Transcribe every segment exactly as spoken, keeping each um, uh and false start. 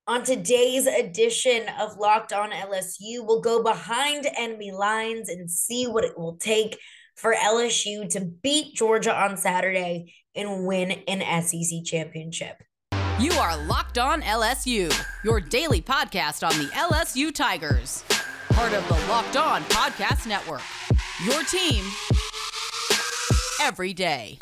On today's edition of Locked On L S U, we'll go behind enemy lines and see what it will take for L S U to beat Georgia on Saturday and win an S E C championship. You are Locked On L S U, your daily podcast on the L S U Tigers. Part of the Locked On Podcast Network, your team every day.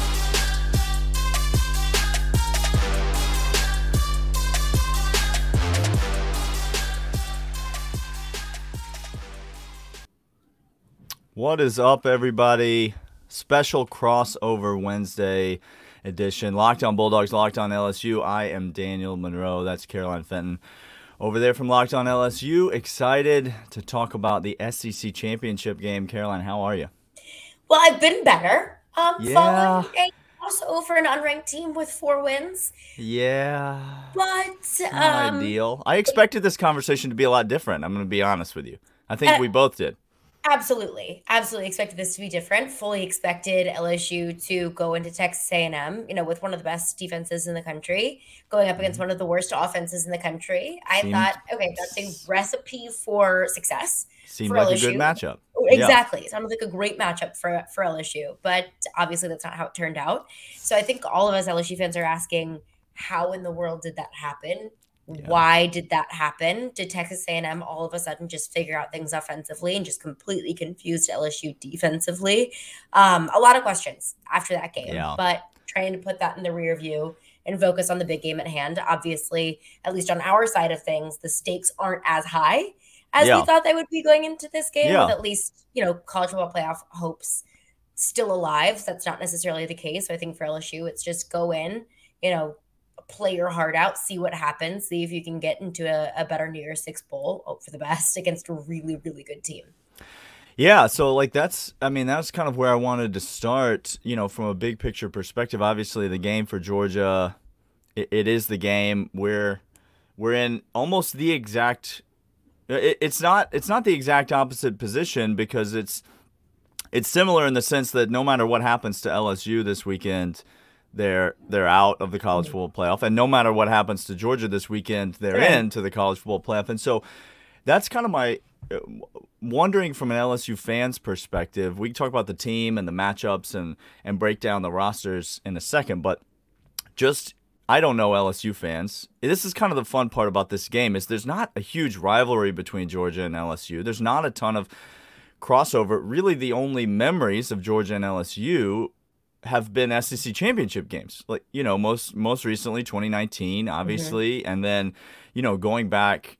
What is up, everybody? Special crossover Wednesday edition. Locked On Bulldogs, Locked On L S U. I am Daniel Monroe. That's Caroline Fenton. Over there from Locked On L S U. Excited to talk about the S E C championship game. Caroline, how are you? Well, I've been better. Um, Yeah. Following a crossover, an unranked team with four wins. Yeah. But Not um, ideal. I expected this conversation to be a lot different. I'm going to be honest with you. I think Uh, we both did. Absolutely. Absolutely expected this to be different. Fully expected L S U to go into Texas A and M, you know, with one of the best defenses in the country, going up against one of the worst offenses in the country. I Seemed- thought, okay, that's a recipe for success Seemed for like L S U. a good matchup. Yeah. Exactly. It sounded like a great matchup for, for L S U, but obviously that's not how it turned out. So I think all of us L S U fans are asking, how in the world did that happen? Yeah. Why did that happen? Did Texas A and M all of a sudden just figure out things offensively and just completely confused L S U defensively? Um, a lot of questions after that game, Yeah. but trying to put that in the rear view and focus on the big game at hand. Obviously, at least on our side of things, the stakes aren't as high as Yeah. we thought they would be going into this game, Yeah. with at least, you know, college football playoff hopes still alive. So that's not necessarily the case. So I think for L S U, it's just go in, you know, play your heart out, see what happens, see if you can get into a, a better New Year's Six bowl, hope for the best against a really, really good team. Yeah, so like that's, I mean, that's kind of where I wanted to start, you know, from a big picture perspective. Obviously, the game for Georgia, it, it is the game where we're in almost the exact, it, it's not, it's not the exact opposite position because it's, it's similar in the sense that no matter what happens to L S U this weekend, they're they're out of the college football playoff, and no matter what happens to Georgia this weekend, they're Right. into the college football playoff. And so that's kind of my uh, wondering from an L S U fan's perspective. We can talk about the team and the matchups and and break down the rosters in a second, but just I don't know L S U fans. This is kind of the fun part about this game is there's not a huge rivalry between Georgia and L S U. There's not a ton of crossover. Really, the only memories of Georgia and L S U have been S E C championship games. Like, you know, most most recently twenty nineteen, obviously, and then, you know, going back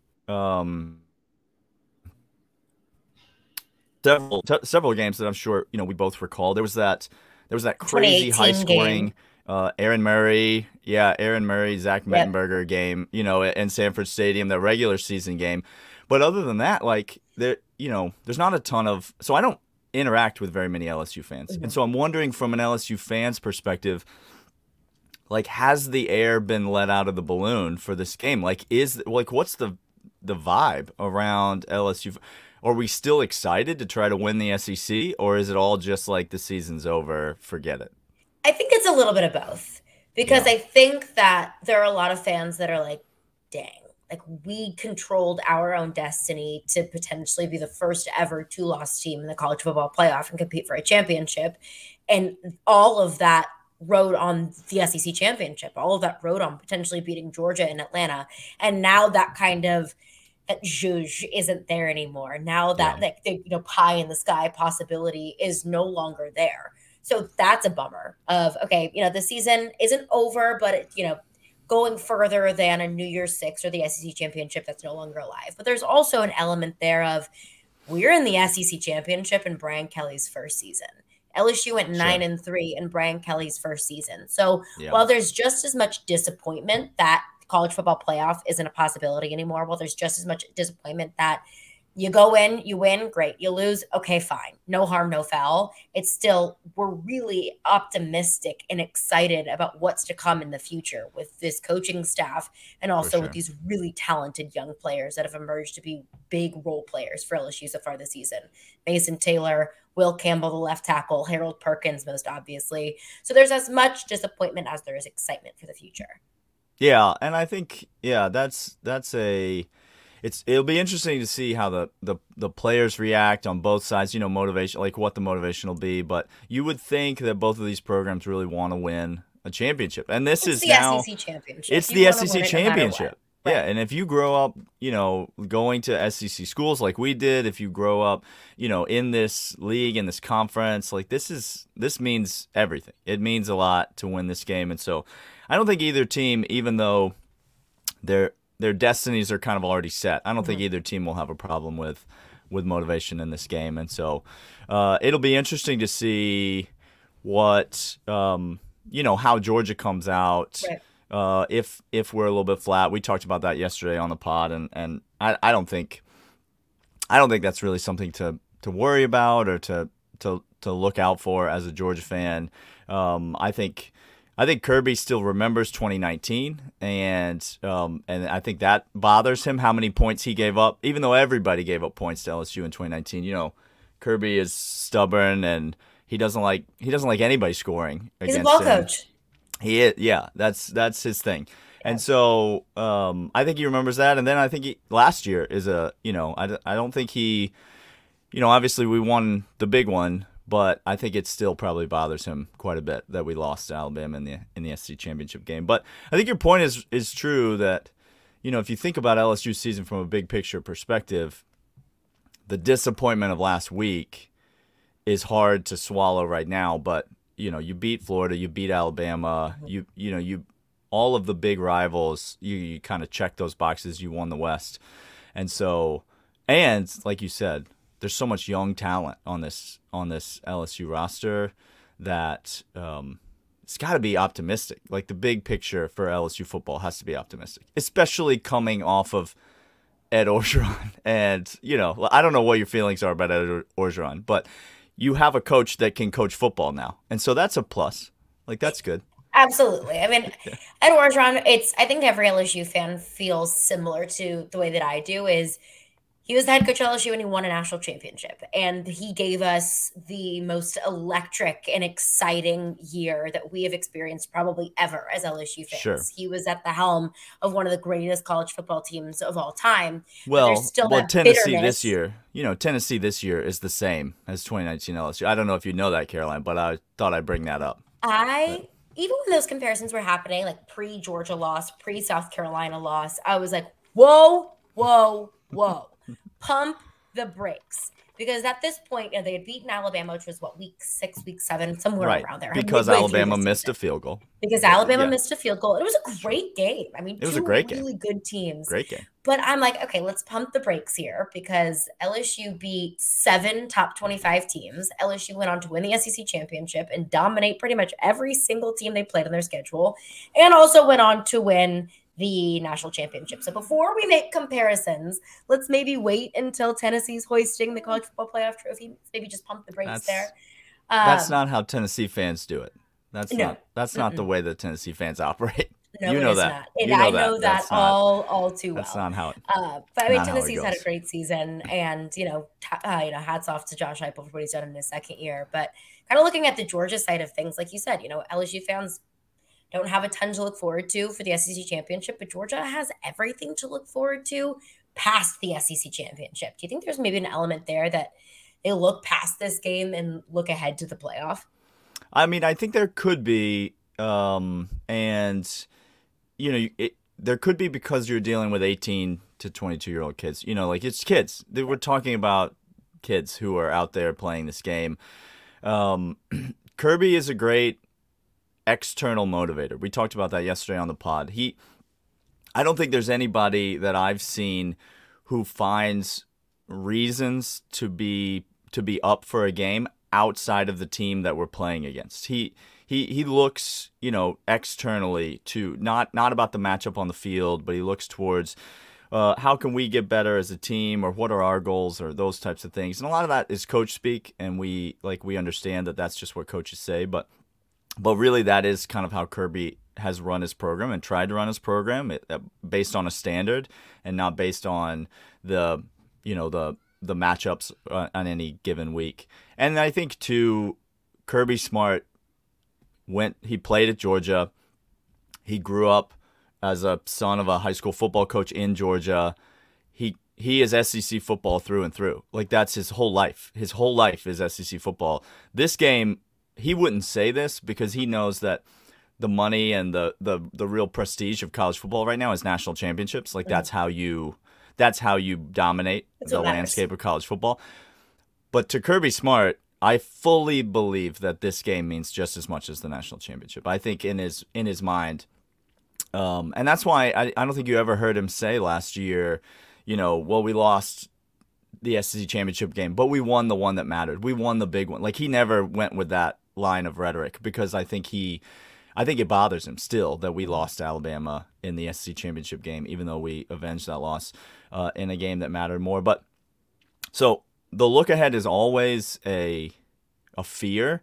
um several t- several games that I'm sure, you know, we both recall. There was that there was that crazy high scoring game. uh Aaron Murray, yeah, Aaron Murray, Zach Yep. Mettenberger game, you know, in Sanford Stadium, the regular season game. But other than that, like there, you know, there's not a ton of, so I don't interact with very many L S U fans. Mhm. And so I'm wondering from an L S U fan's perspective, like, has the air been let out of the balloon for this game? Like, is, like, what's the the vibe around L S U? Are we still excited to try to win the S E C, or is it all just like the season's over, forget it? I think it's a little bit of both because Yeah. I think that there are a lot of fans that are like, dang, like we controlled our own destiny to potentially be the first ever two loss team in the college football playoff and compete for a championship. And all of that rode on the S E C championship, all of that rode on potentially beating Georgia and Atlanta. And now that kind of that zhuzh isn't there anymore. Now that Yeah. that the, you know, pie in the sky possibility is no longer there. So that's a bummer of, okay, you know, the season isn't over, but it, you know, going further than a New Year's Six or the S E C championship that's no longer alive. But there's also an element there of we're in the S E C championship in Brian Kelly's first season. L S U went nine Sure. and three in Brian Kelly's first season. So Yeah. while there's just as much disappointment that college football playoff isn't a possibility anymore, while there's just as much disappointment that you go in, you win, great. You lose, okay, fine. No harm, no foul. It's still, we're really optimistic and excited about what's to come in the future with this coaching staff and also sure. with these really talented young players that have emerged to be big role players for L S U so far this season. Mason Taylor, Will Campbell, the left tackle, Harold Perkins, most obviously. So there's as much disappointment as there is excitement for the future. Yeah, and I think yeah, that's that's a it's it'll be interesting to see how the, the, the players react on both sides, you know, motivation, like what the motivation will be. But you would think that both of these programs really want to win a championship. And this It's is the now, S E C championship. it's You the want to S E C win it no matter what. championship. Right. Yeah, and if you grow up, you know, going to S E C schools like we did, if you grow up, you know, in this league, in this conference, like this is, this means everything. It means a lot to win this game. And so I don't think either team, even though they're, their destinies are kind of already set. I don't mm-hmm. think either team will have a problem with with motivation in this game, and so uh, it'll be interesting to see what um, you know how Georgia comes out. Right. Uh, if if we're a little bit flat, we talked about that yesterday on the pod, and, and I, I don't think I don't think that's really something to, to worry about or to to to look out for as a Georgia fan. Um, I think. I think Kirby still remembers twenty nineteen, and um, and I think that bothers him how many points he gave up. Even though everybody gave up points to L S U in twenty nineteen, you know, Kirby is stubborn and he doesn't like he doesn't like anybody scoring. He's against a ball him. coach. He is, yeah, that's that's his thing. And so um, I think he remembers that. And then I think he, last year is a you know I, I don't think he you know obviously we won the big one. But I think it still probably bothers him quite a bit that we lost to Alabama in the in the S E C championship game. But I think your point is is true that, you know, if you think about L S U's season from a big picture perspective, the disappointment of last week is hard to swallow right now. But you know, you beat Florida, you beat Alabama, mm-hmm. you you know you all of the big rivals, you you kind of check those boxes. You won the West, and so and like you said. There's so much young talent on this on this L S U roster that um, it's got to be optimistic. Like the big picture for L S U football has to be optimistic, especially coming off of Ed Orgeron. And you know, I don't know what your feelings are about Ed Orgeron, but you have a coach that can coach football now, and so that's a plus. Like that's good. Absolutely. I mean, Ed Orgeron. It's I think every L S U fan feels similar to the way that I do. Is He was the head coach of L S U and he won a national championship. And he gave us the most electric and exciting year that we have experienced probably ever as L S U fans. Sure. He was at the helm of one of the greatest college football teams of all time. Well, still well that Tennessee bitterness. this year, you know, Tennessee this year is the same as twenty nineteen L S U. I don't know if you know that, Caroline, but I thought I'd bring that up. I, but. even when those comparisons were happening, like pre-Georgia loss, pre-South Carolina loss, I was like, whoa, whoa, whoa. Pump the brakes. Because at this point, you know, they had beaten Alabama, which was what, week six, week seven, somewhere right. around there. Because Alabama missed a field goal. Because Alabama yeah. missed a field goal. It was a great game. I mean, it was two a great really game. good teams. Great game. But I'm like, okay, let's pump the brakes here because L S U beat seven top twenty-five teams. L S U went on to win the S E C championship and dominate pretty much every single team they played on their schedule, and also went on to win the national championship. So before we make comparisons, let's maybe wait until Tennessee's hoisting the college football playoff trophy. Maybe just pump the brakes that's, there. Um, that's not how Tennessee fans do it. That's no. not that's not Mm-mm. the way that Tennessee fans operate. No, you know it is that. Not. And you know I know that, that all all too well. That's not how it. Uh, but I mean, Tennessee's had a great season, and you know, t- uh, you know, hats off to Josh Heupel for what he's done in his second year. But kind of looking at the Georgia side of things, like you said, you know, L S U fans don't have a ton to look forward to for the S E C championship, but Georgia has everything to look forward to past the S E C championship. Do you think there's maybe an element there that they look past this game and look ahead to the playoff? I mean, I think there could be, um, and you know, it, there could be because you're dealing with eighteen to twenty-two year old kids. You know, like it's kids. We're talking about kids who are out there playing this game. Um, Kirby is a great external motivator. We talked about that yesterday on the pod. He, I don't think there's anybody that I've seen who finds reasons to be to be up for a game outside of the team that we're playing against. He he he looks, you know, externally to not not about the matchup on the field, but he looks towards uh, how can we get better as a team, or what are our goals, or those types of things. And a lot of that is coach speak, and we like we understand that that's just what coaches say, but. But really, that is kind of how Kirby has run his program and tried to run his program it, uh, based on a standard and not based on the, you know, the the matchups uh, on any given week. And I think too, Kirby Smart went. He played at Georgia. He grew up as a son of a high school football coach in Georgia, he he is S E C football through and through. Like, that's his whole life. His whole life is S E C football. This game, he wouldn't say this because he knows that the money and the the the real prestige of college football right now is national championships. Like, mm-hmm. that's how you that's how you dominate that's the landscape of college football. But to Kirby Smart, I fully believe that this game means just as much as the national championship. I think in his in his mind, um, and that's why I, I don't think you ever heard him say last year, you know, well, we lost the S E C championship game, but we won the one that mattered. We won the big one. Like, he never went with that line of rhetoric because I think he, I think it bothers him still that we lost to Alabama in the S E C championship game, even though we avenged that loss uh, in a game that mattered more. But so the look ahead is always a a fear,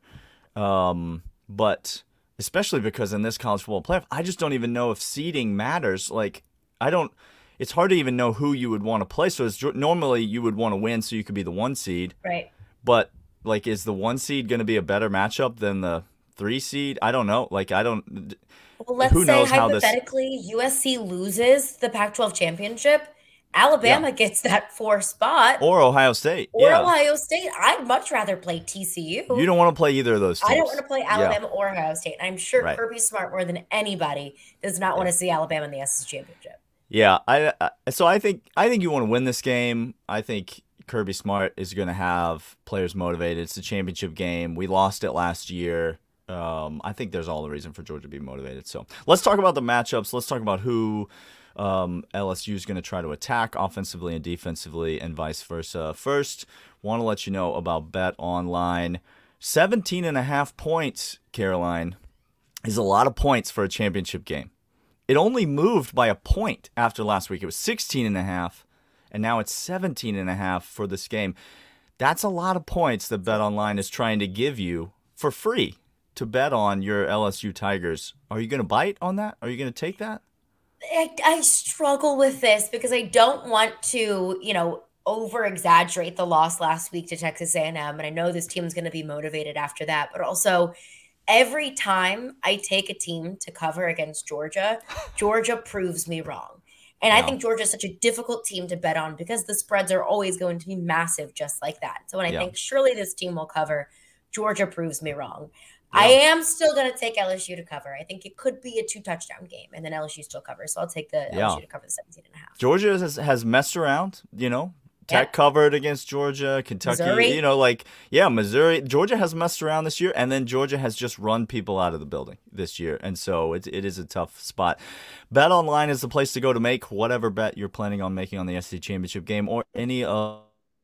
um, but especially because in this college football playoff, I just don't even know if seeding matters. Like, I don't. It's hard to even know who you would want to play. So it's, normally you would want to win so you could be the one seed. Right. But, like, is the one seed going to be a better matchup than the three seed? I don't know. Like, I don't. Well, let's who say knows hypothetically this... U S C loses the Pac twelve championship. Alabama yeah. gets that four spot. Or Ohio State. Or yeah. Ohio State. I'd much rather play T C U. You don't want to play either of those teams. I don't want to play Alabama yeah. or Ohio State. I'm sure right. Kirby Smart, more than anybody, does not yeah. want to see Alabama in the S E C championship. Yeah, I, I so I think I think you want to win this game. I think Kirby Smart is going to have players motivated. It's a championship game. We lost it last year. Um, I think there's all the reason for Georgia to be motivated. So let's talk about the matchups. Let's talk about who um, L S U is going to try to attack offensively and defensively and vice versa. First, want to let you know about Bet Online. seventeen and a half points, Caroline, is a lot of points for a championship game. It only moved by a point after last week. It was sixteen and a half, and now it's seventeen and a half for this game. That's a lot of points that Bet Online is trying to give you for free to bet on your L S U Tigers. Are you going to bite on that? Are you going to take that? I, I struggle with this because I don't want to, you know, over-exaggerate the loss last week to Texas A and M, and I know this team's going to be motivated after that, but also every time I take a team to cover against Georgia, Georgia proves me wrong. And wow. I think Georgia is such a difficult team to bet on because the spreads are always going to be massive just like that. So when I yeah. think surely this team will cover, Georgia proves me wrong. Yeah. I am still going to take L S U to cover. I think it could be a two-touchdown game, and then L S U still covers. So I'll take the yeah. L S U to cover the seventeen and a half. Georgia has, has messed around, you know. Tech yeah. covered against Georgia, Kentucky, Missouri. you know, like, yeah, Missouri. Georgia has messed around this year, and then Georgia has just run people out of the building this year. And so it, it is a tough spot. Bet Online is the place to go to make whatever bet you're planning on making on the S E C Championship game or any of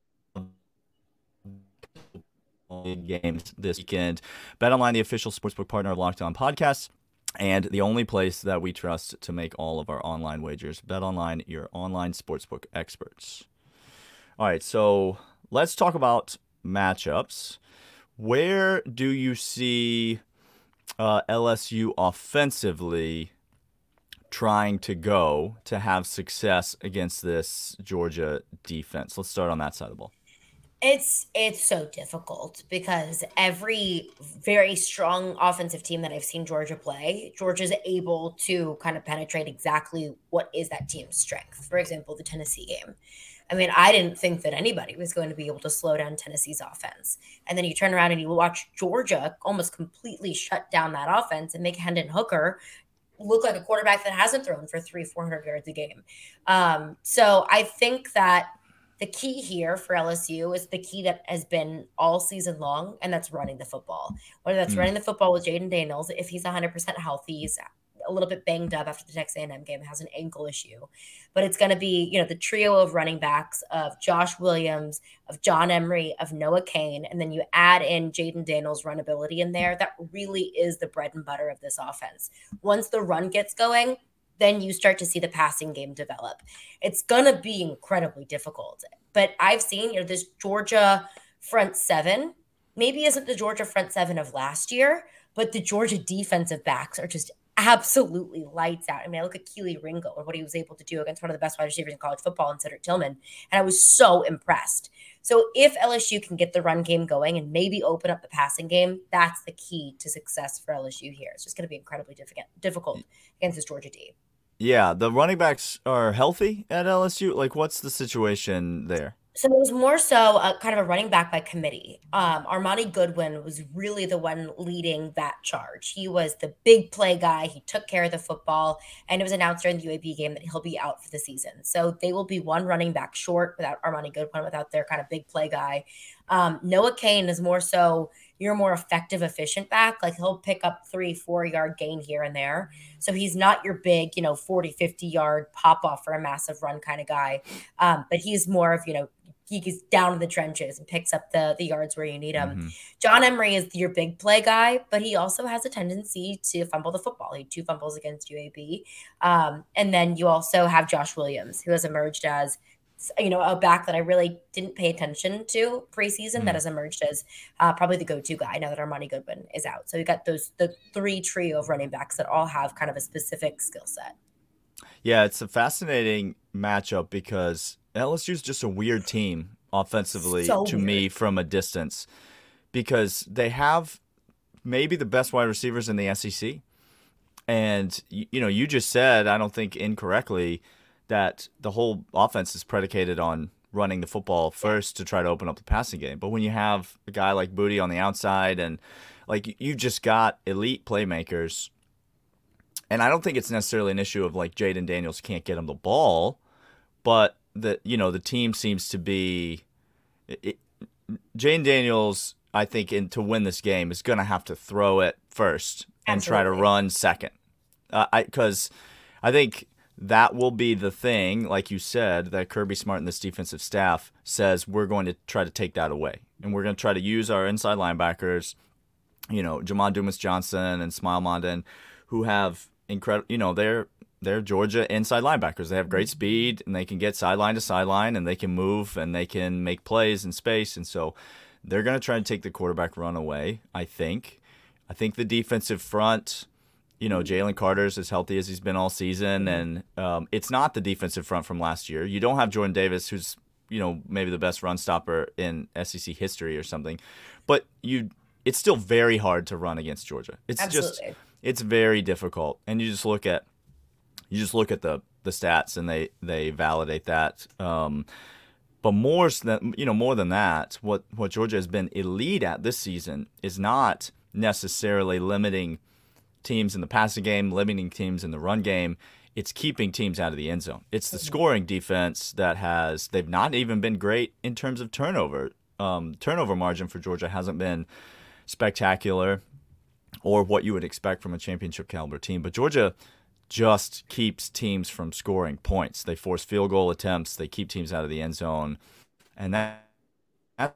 the games this weekend. Bet Online, the official sportsbook partner of Locked On Podcasts, and the only place that we trust to make all of our online wagers. Bet Online, your online sportsbook experts. All right, so let's talk about matchups. Where do you see uh, L S U offensively trying to go to have success against this Georgia defense? Let's start on that side of the ball. It's it's so difficult because every very strong offensive team that I've seen Georgia play, Georgia's able to kind of penetrate exactly what is that team's strength. For example, the Tennessee game. I mean, I didn't think that anybody was going to be able to slow down Tennessee's offense. And then you turn around and you watch Georgia almost completely shut down that offense and make Hendon Hooker look like a quarterback that hasn't thrown for three, four hundred yards a game. Um, so I think that the key here for L S U is the key that has been all season long, and that's running the football. Whether that's mm. running the football with Jaden Daniels, if he's one hundred percent healthy, he's a little bit banged up after the Texas A and M game, has an ankle issue. But it's going to be, you know, the trio of running backs of Josh Williams, of John Emery, of Noah Cain, and then you add in Jaden Daniels' runability in there. That really is the bread and butter of this offense. Once the run gets going, then you start to see the passing game develop. It's going to be incredibly difficult. But I've seen, you know, this Georgia front seven maybe isn't the Georgia front seven of last year, but the Georgia defensive backs are just absolutely lights out. I mean, I look at Keely Ringo and what he was able to do against one of the best wide receivers in college football in Cedric Tillman, and I was so impressed. So if L S U can get the run game going and maybe open up the passing game, that's the key to success for L S U here. It's just going to be incredibly difficult difficult against this Georgia D. Yeah, the running backs are healthy at L S U. Like, what's the situation there? So it was more so a kind of a running back by committee. Um, Armani Goodwin was really the one leading that charge. He was the big play guy. He took care of the football, and it was announced during the U A B game that he'll be out for the season. So they will be one running back short without Armani Goodwin, without their kind of big play guy. Um, Noah Cain is more so your more effective, efficient back. Like he'll pick up three, four yard gain here and there. So he's not your big, you know, forty, fifty yard pop off for a massive run kind of guy. Um, but he's more of, you know, he gets down in the trenches and picks up the the yards where you need him. Mm-hmm. John Emery is your big play guy, but he also has a tendency to fumble the football. He had two fumbles against U A B. Um, and then you also have Josh Williams, who has emerged as, you know, a back that I really didn't pay attention to preseason mm-hmm. that has emerged as uh, probably the go-to guy now that Armani Goodwin is out. So you got those the three trio of running backs that all have kind of a specific skill set. Yeah, it's a fascinating matchup because L S U is just a weird team offensively so to weird. me from a distance because they have maybe the best wide receivers in the S E C. And, you know, you just said, I don't think incorrectly, that the whole offense is predicated on running the football first to try to open up the passing game. But when you have a guy like Booty on the outside and, like, you just got elite playmakers, and I don't think it's necessarily an issue of, like, Jaden Daniels can't get him the ball, but the you know the team seems to be it, Jaden Daniels, I think, in to win this game is going to have to throw it first and Absolutely. try to run second. Uh, I because I think that will be the thing, like you said, that Kirby Smart and this defensive staff says we're going to try to take that away, and we're going to try to use our inside linebackers, you know, Jamon Dumas Johnson and Smile Mondin, who have incredible, you know, they're They're Georgia inside linebackers. They have great speed, and they can get sideline to sideline, and they can move, and they can make plays in space. And so they're going to try to take the quarterback run away, I think. I think the defensive front, you know, Jalen Carter's as healthy as he's been all season, and um, it's not the defensive front from last year. You don't have Jordan Davis, who's, you know, maybe the best run stopper in S E C history or something. But you, it's still very hard to run against Georgia. It's Absolutely. just, it's very difficult. And you just look at, You just look at the the stats and they they validate that. Um, but more than you know, more than that, what what Georgia has been elite at this season is not necessarily limiting teams in the passing game, limiting teams in the run game. It's keeping teams out of the end zone. It's the scoring defense that has they've not even been great in terms of turnover. Um, turnover margin for Georgia hasn't been spectacular or what you would expect from a championship caliber team. But Georgia just keeps teams from scoring points. They force field goal attempts. They keep teams out of the end zone. And that, that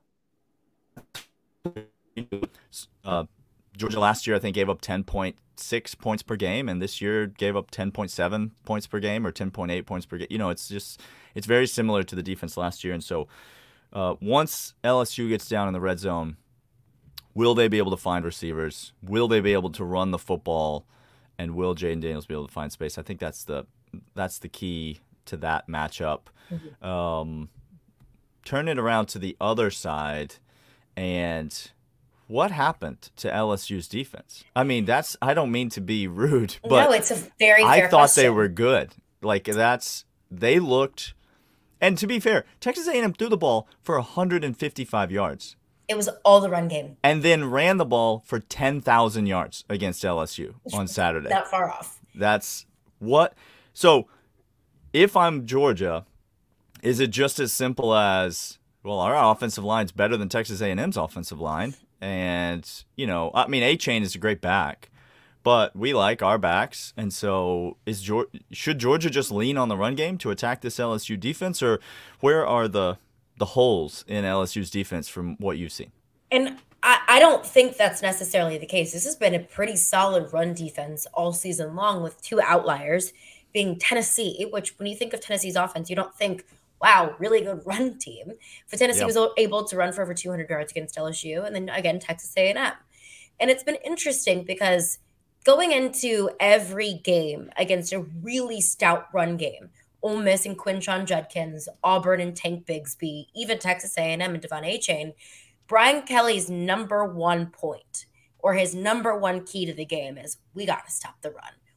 uh, Georgia last year, I think, gave up ten point six points per game, and this year gave up ten point seven points per game or ten point eight points per game. You know, it's just it's very similar to the defense last year. And so uh, once L S U gets down in the red zone, will they be able to find receivers? Will they be able to run the football? And will Jaden Daniels be able to find space? I think that's the that's the key to that matchup. Mm-hmm. Um, turn it around to the other side, and what happened to L S U's defense? I mean, that's I don't mean to be rude, but no, it's a very fair I thought question. They were good. Like that's they looked, and to be fair, Texas A and M threw the ball for one hundred fifty-five yards. It was all the run game. And then ran the ball for ten thousand yards against L S U on Saturday. Not far off. That's what. So if I'm Georgia, is it just as simple as, well, our offensive line's better than Texas A and M's offensive line? And, you know, I mean, A-Chain is a great back, but we like our backs. And so is Georgia, should Georgia just lean on the run game to attack this L S U defense? Or where are the the holes in L S U's defense from what you've seen? And I, I don't think that's necessarily the case. This has been a pretty solid run defense all season long, with two outliers being Tennessee, which when you think of Tennessee's offense, you don't think, wow, really good run team. But Tennessee yep. was able to run for over two hundred yards against L S U, and then again, Texas A and M. And it's been interesting because going into every game against a really stout run game, Ole Miss and Quinshon Judkins, Auburn and Tank Bigsby, even Texas A and M and Devon A-Chain, Brian Kelly's number one point or his number one key to the game is we got to stop the run.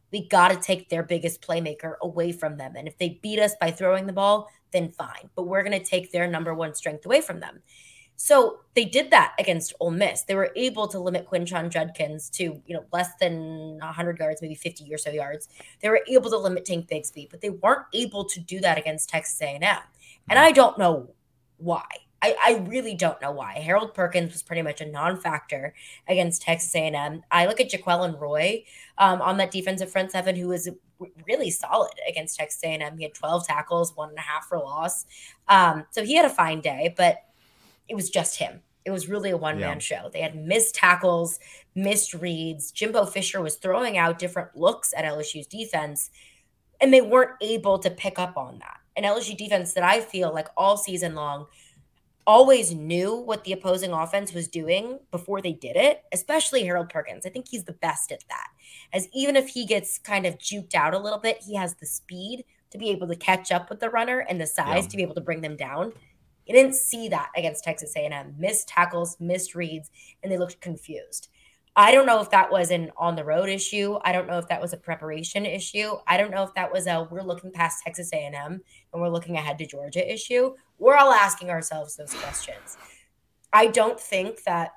We got to take their biggest playmaker away from them. And if they beat us by throwing the ball, then fine. But we're going to take their number one strength away from them. So they did that against Ole Miss. They were able to limit Quinshon Judkins to, you know, less than one hundred yards, maybe fifty or so yards. They were able to limit Tank Bigsby, but they weren't able to do that against Texas A and M. And I don't know why. I, I really don't know why. Harold Perkins was pretty much a non-factor against Texas A and M. I look at Jaquelin Roy um, on that defensive front seven, who was really solid against Texas A and M. He had twelve tackles, one and a half for loss. Um, so he had a fine day, but it was just him. It was really a one-man yeah. show. They had missed tackles, missed reads. Jimbo Fisher was throwing out different looks at L S U's defense, and they weren't able to pick up on that. An L S U defense that I feel like all season long always knew what the opposing offense was doing before they did it, especially Harold Perkins. I think he's the best at that. As even if he gets kind of juked out a little bit, he has the speed to be able to catch up with the runner and the size yeah. to be able to bring them down. You didn't see that against Texas A and M. Missed tackles, missed reads, and they looked confused. I don't know if that was an on-the-road issue. I don't know if that was a preparation issue. I don't know if that was a we're looking past Texas A and M and we're looking ahead to Georgia issue. We're all asking ourselves those questions. I don't think that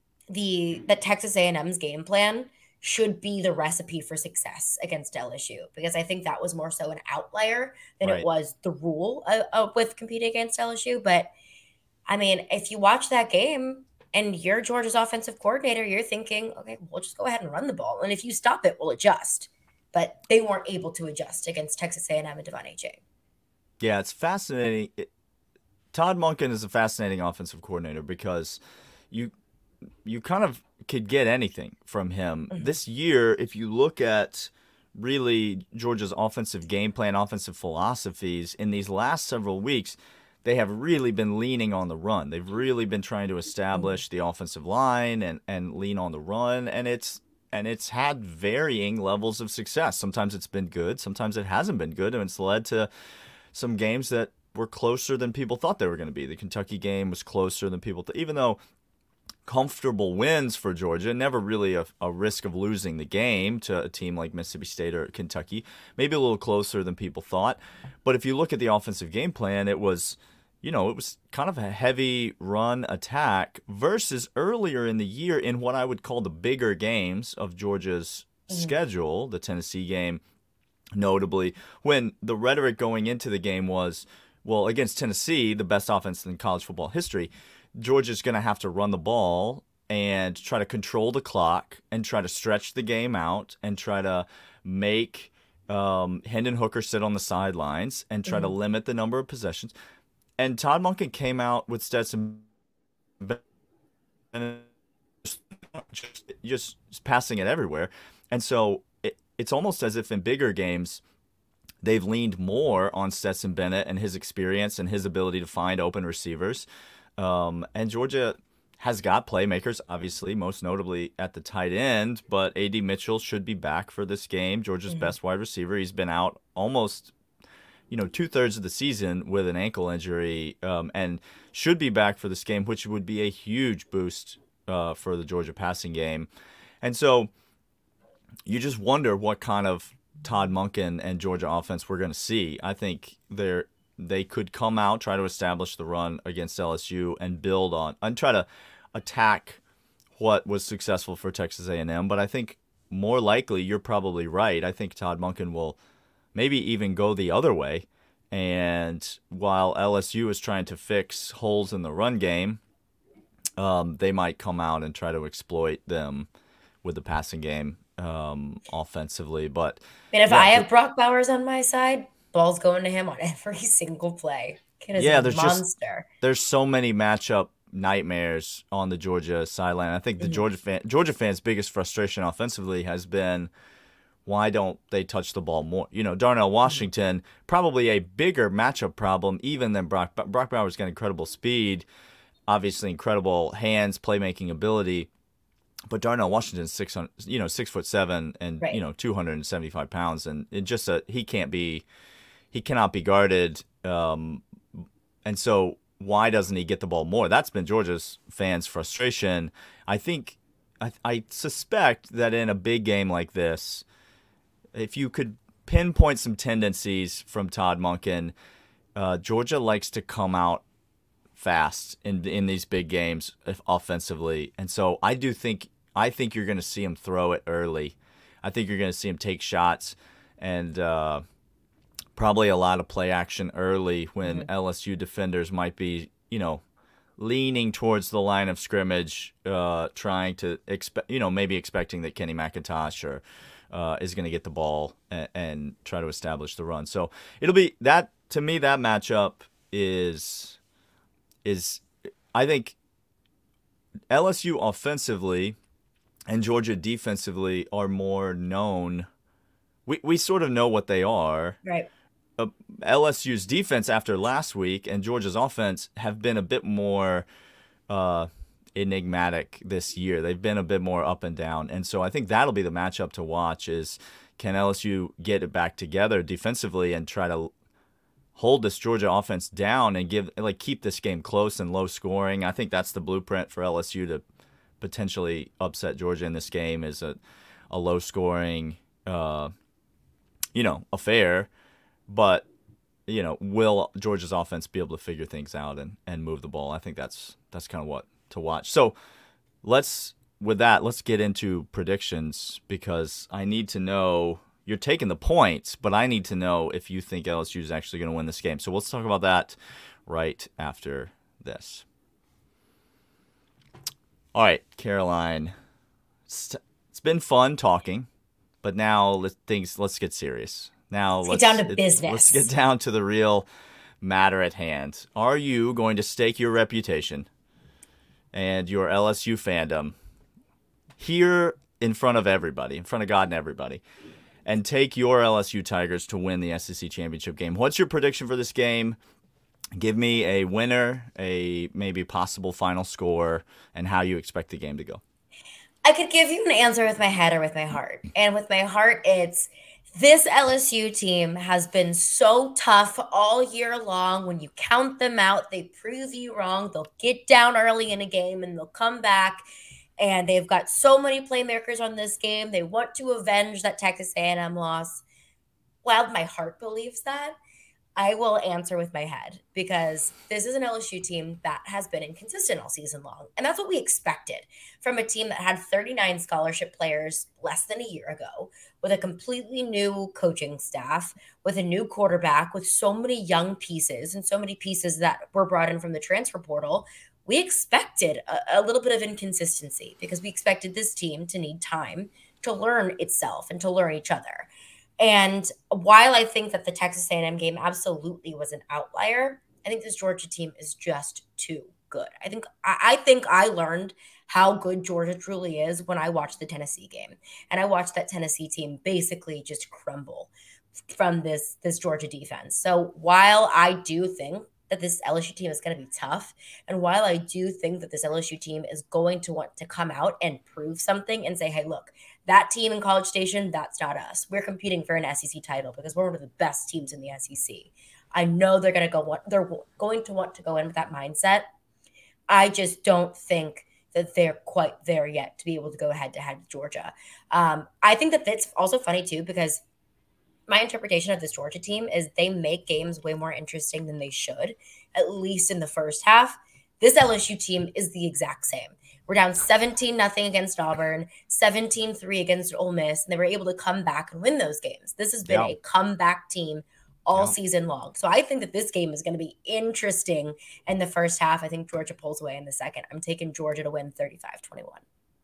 the that Texas A and M's game plan should be the recipe for success against L S U, because I think that was more so an outlier than right. it was the rule uh, uh, with competing against L S U. But, I mean, if you watch that game and you're Georgia's offensive coordinator, you're thinking, okay, we'll just go ahead and run the ball. And if you stop it, we'll adjust. But they weren't able to adjust against Texas A and M and Devon Achane. Yeah, it's fascinating. It, Todd Monken is a fascinating offensive coordinator because you you kind of could get anything from him. Mm-hmm. This year, if you look at really Georgia's offensive game plan, offensive philosophies, in these last several weeks, they have really been leaning on the run. They've really been trying to establish the offensive line and, and lean on the run, and it's and it's had varying levels of success. Sometimes it's been good, sometimes it hasn't been good, and it's led to some games that were closer than people thought they were going to be. The Kentucky game was closer than people thought, even though comfortable wins for Georgia, never really a, a risk of losing the game to a team like Mississippi State or Kentucky, maybe a little closer than people thought. But if you look at the offensive game plan, it was, you know, it was kind of a heavy run attack versus earlier in the year in what I would call the bigger games of Georgia's mm-hmm. schedule, the Tennessee game, notably, when the rhetoric going into the game was, well, against Tennessee, the best offense in college football history, Georgia's going to have to run the ball and try to control the clock and try to stretch the game out and try to make um, Hendon Hooker sit on the sidelines and try mm-hmm. to limit the number of possessions. And Todd Monken came out with Stetson and just, just passing it everywhere. And so it, it's almost as if in bigger games, they've leaned more on Stetson Bennett and his experience and his ability to find open receivers. Um, and Georgia has got playmakers, obviously, most notably at the tight end, but A D Mitchell should be back for this game, Georgia's mm-hmm. best wide receiver. He's been out almost, you know, two-thirds of the season with an ankle injury um, and should be back for this game, which would be a huge boost uh, for the Georgia passing game. And so you just wonder what kind of Todd Monken and Georgia offense we're going to see. I think they're They could come out, try to establish the run against L S U, and build on and try to attack what was successful for Texas A and M. But I think more likely, you're probably right. I think Todd Monken will maybe even go the other way. And while L S U is trying to fix holes in the run game, um, they might come out and try to exploit them with the passing game um, offensively. But and if yeah, I have Brock Bowers on my side, ball's going to him on every single play. Kid is yeah, a there's monster. Just, there's so many matchup nightmares on the Georgia sideline. I think the mm-hmm. Georgia fan, Georgia fans' biggest frustration offensively has been, why don't they touch the ball more? You know, Darnell Washington, mm-hmm. probably a bigger matchup problem even than Brock. Brock Bowers got incredible speed, obviously incredible hands, playmaking ability. But Darnell Washington's six hundred, you know, six foot seven and right. you know two hundred seventy-five pounds, and it just a, he can't be. He cannot be guarded, um, and so why doesn't he get the ball more? That's been Georgia's fans' frustration. I think, I, I suspect that in a big game like this, if you could pinpoint some tendencies from Todd Monken, uh, Georgia likes to come out fast in in these big games offensively, and so I do think I think you're going to see him throw it early. I think you're going to see him take shots and uh, probably a lot of play action early when mm-hmm. L S U defenders might be, you know, leaning towards the line of scrimmage, uh, trying to expect, you know, maybe expecting that Kenny McIntosh or uh, is going to get the ball and, and try to establish the run. So it'll be that to me. That matchup is is I think L S U offensively and Georgia defensively are more known. We we sort of know what they are. Right. Uh, L S U's defense after last week and Georgia's offense have been a bit more uh, enigmatic this year. They've been a bit more up and down. And so I think that'll be the matchup to watch is can L S U get it back together defensively and try to hold this Georgia offense down and give like keep this game close and low scoring. I think that's the blueprint for L S U to potentially upset Georgia in this game is a, a low scoring, uh, you know, affair. But, you know, will Georgia's offense be able to figure things out and, and move the ball? I think that's that's kind of what to watch. So let's, with that, let's get into predictions because I need to know, you're taking the points, but I need to know if you think L S U is actually going to win this game. So let's talk about that right after this. All right, Caroline, it's, it's been fun talking, but now let's, things, let's get serious. Now let's, let's get down to it, business. Let's get down to the real matter at hand. Are you going to stake your reputation and your L S U fandom here in front of everybody, in front of God and everybody, and take your L S U Tigers to win the S E C championship game? What's your prediction for this game? Give me a winner, a maybe possible final score, and how you expect the game to go. I could give you an answer with my head or with my heart. And with my heart, it's this L S U team has been so tough all year long. When you count them out, they prove you wrong. They'll get down early in a game and they'll come back. And they've got so many playmakers on this game. They want to avenge that Texas A and M loss. While my heart believes that, I will answer with my head because this is an L S U team that has been inconsistent all season long. And that's what we expected from a team that had thirty-nine scholarship players less than a year ago, with a completely new coaching staff, with a new quarterback, with so many young pieces and so many pieces that were brought in from the transfer portal. We expected a, a little bit of inconsistency because we expected this team to need time to learn itself and to learn each other. And while I think that the Texas A and M game absolutely was an outlier, I think this Georgia team is just too good. I think I, I think I learned how good Georgia truly is when I watched the Tennessee game. And I watched that Tennessee team basically just crumble from this, this Georgia defense. So while I do think that this L S U team is going to be tough, and while I do think that this L S U team is going to want to come out and prove something and say, hey, look, that team in College Station, that's not us. We're competing for an S E C title because we're one of the best teams in the S E C. I know they're going to go. They're going to want to go in with that mindset. I just don't think that they're quite there yet to be able to go head to head with Georgia. Um, I think that that's also funny too because my interpretation of this Georgia team is they make games way more interesting than they should, at least in the first half. This L S U team is the exact same. We're down seventeen nothing against Auburn, seventeen three against Ole Miss, and they were able to come back and win those games. This has been yeah. a comeback team all yeah. season long. So I think that this game is going to be interesting in the first half. I think Georgia pulls away in the second. I'm taking Georgia to win thirty-five twenty-one.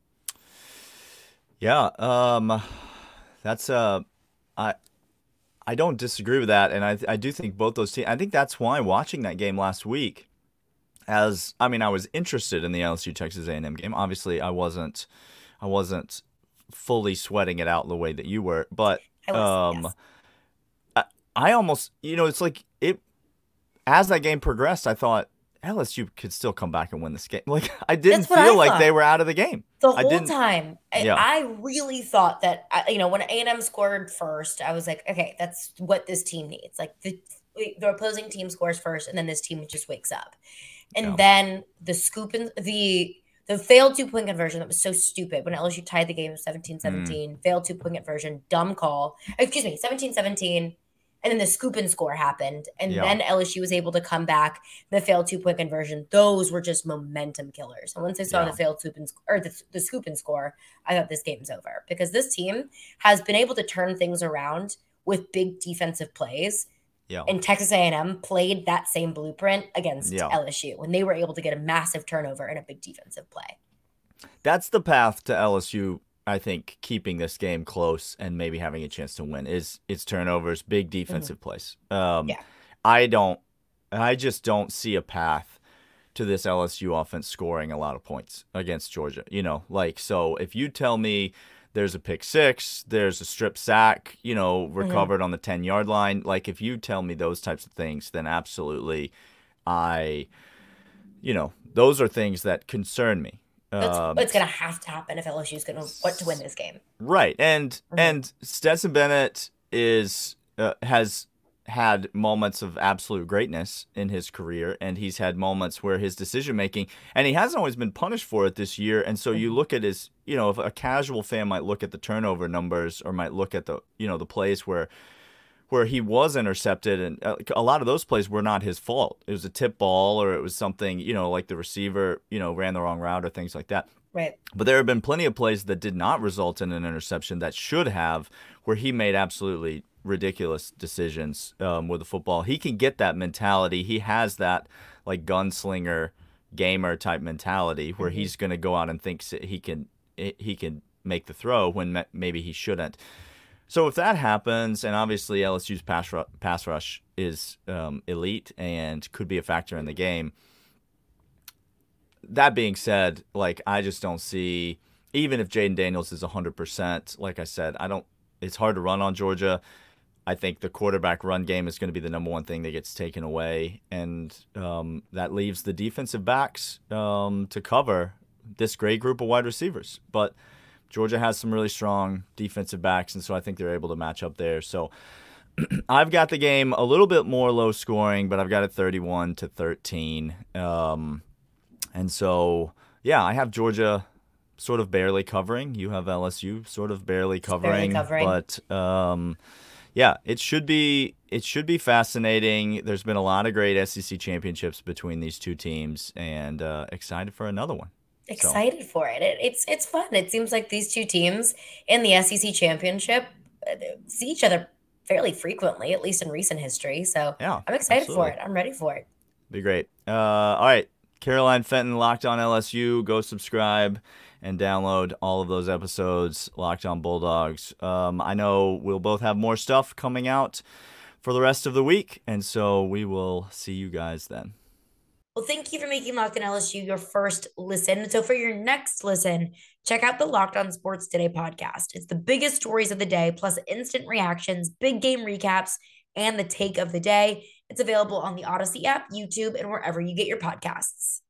Yeah, um, that's uh, I. I don't disagree with that, and I I do think both those teams. I think that's why watching that game last week, as I mean, I was interested in the L S U Texas A and M game. Obviously, I wasn't, I wasn't fully sweating it out the way that you were, but I was, um, yes. I, I almost, you know, it's like it. As that game progressed, I thought L S U could still come back and win this game. Like I didn't feel I like they were out of the game the whole I didn't, time. Yeah. I, I really thought that you know when A and M scored first, I was like, okay, that's what this team needs. Like the the opposing team scores first, and then this team just wakes up. And yeah. then the scoop and the The failed two-point conversion, that was so stupid when L S U tied the game seventeen seventeen. Mm. Failed two-point conversion, dumb call. Excuse me, seventeen seventeen. And then the scoop and score happened. And yeah. then L S U was able to come back. The failed two-point conversion, those were just momentum killers. And once I saw yeah. the failed scoop and, or the, the scoop and score, I thought this game's over. Because this team has been able to turn things around with big defensive plays. Yeah. And Texas A and M played that same blueprint against yeah. L S U when they were able to get a massive turnover and a big defensive play. That's the path to L S U, I think, keeping this game close and maybe having a chance to win is its turnovers, big defensive mm-hmm. plays. Um, yeah. I don't, I just don't see a path to this L S U offense scoring a lot of points against Georgia. You know, like, so if you tell me there's a pick six, there's a strip sack, you know, recovered mm-hmm. on the ten-yard line. Like, if you tell me those types of things, then absolutely I, you know, those are things that concern me. That's um, what's going to have to happen if L S U is going to want to win this game. Right. And mm-hmm. and Stetson Bennett is uh, has had moments of absolute greatness in his career, and he's had moments where his decision making, and he hasn't always been punished for it this year. And so mm-hmm. you look at his, you know, if a casual fan might look at the turnover numbers or might look at the, you know, the plays where where he was intercepted, and a lot of those plays were not his fault. It was a tip ball, or it was something, you know, like the receiver, you know, ran the wrong route or things like that. Right. But there have been plenty of plays that did not result in an interception that should have, where he made absolutely ridiculous decisions um, with the football. He can get that mentality. He has that like gunslinger gamer type mentality where mm-hmm. he's going to go out and think he can he can make the throw when maybe he shouldn't. So if that happens, and obviously L S U's pass rush, pass rush is um, elite and could be a factor in the game. That being said, like, I just don't see, even if Jayden Daniels is one hundred percent, like I said, I don't. It's hard to run on Georgia. I think the quarterback run game is going to be the number one thing that gets taken away, and um, that leaves the defensive backs um, to cover this great group of wide receivers. But Georgia has some really strong defensive backs, and so I think they're able to match up there. So I've got the game a little bit more low scoring, but I've got it thirty-one to thirteen. Um, and so, yeah, I have Georgia sort of barely covering. You have L S U sort of barely covering. Barely covering. But um, yeah, it should be it should be fascinating. There's been a lot of great S E C championships between these two teams, and uh, excited for another one. Excited so. for it. it. It's it's fun. It seems like these two teams in the S E C championship see each other fairly frequently, at least in recent history. So yeah, I'm excited absolutely. for it. I'm ready for it. Be great. Uh, all right, Caroline Fenton, Locked On L S U. Go subscribe and download all of those episodes, Locked On Bulldogs. Um, I know we'll both have more stuff coming out for the rest of the week, and so we will see you guys then. Well, thank you for making Locked On L S U your first listen. So for your next listen, check out the Locked On Sports Today podcast. It's the biggest stories of the day, plus instant reactions, big game recaps, and the take of the day. It's available on the Odyssey app, YouTube, and wherever you get your podcasts.